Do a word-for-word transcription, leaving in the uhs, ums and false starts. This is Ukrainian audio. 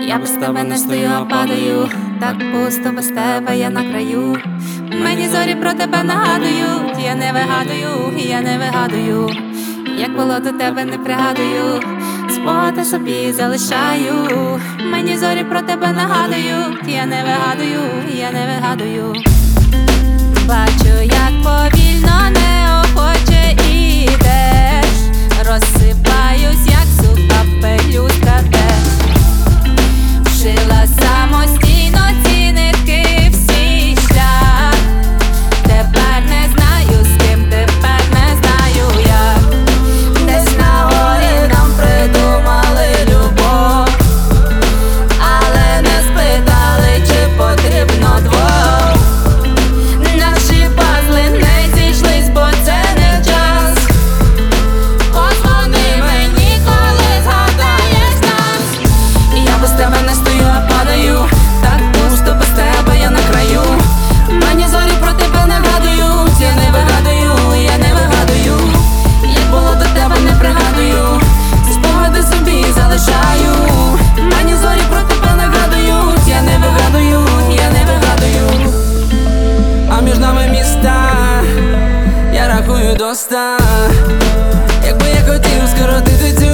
Я без тебе не стою, а падаю. Так пусто без тебе я на краю. Мені зорі про тебе нагадують. Я не вигадую, я не вигадую. Як було до тебе не пригадую. Спогади собі залишаю. Мені зорі про тебе нагадують. Я не вигадую, я не вигадую. Бачу, як повільно, неохоче ідеш. Розсипаюсь, як суха пелюстка теж. Вшила самостійно ці нитки всі шлях. Тепер не знаю з ким, тепер не знаю як. Десь на горі нам придумали любов, але не спитали, чи потрібно двох. Наші пазли не зійшлись, бо це не час. Позвони мені, коли згадаєш нас. Я без тебе не стою, а падаю. Так пусто без тебе я на краю. Мені зорі про тебе нагадують. Я не вигадую, я не вигадую. Як було до тебе не пригадую. Спогади собі залишаю. Мені зорі про тебе нагадують. Я не вигадую, я не вигадую. А між нами міста, я рахую до ста. Якби я хотів скоротити ці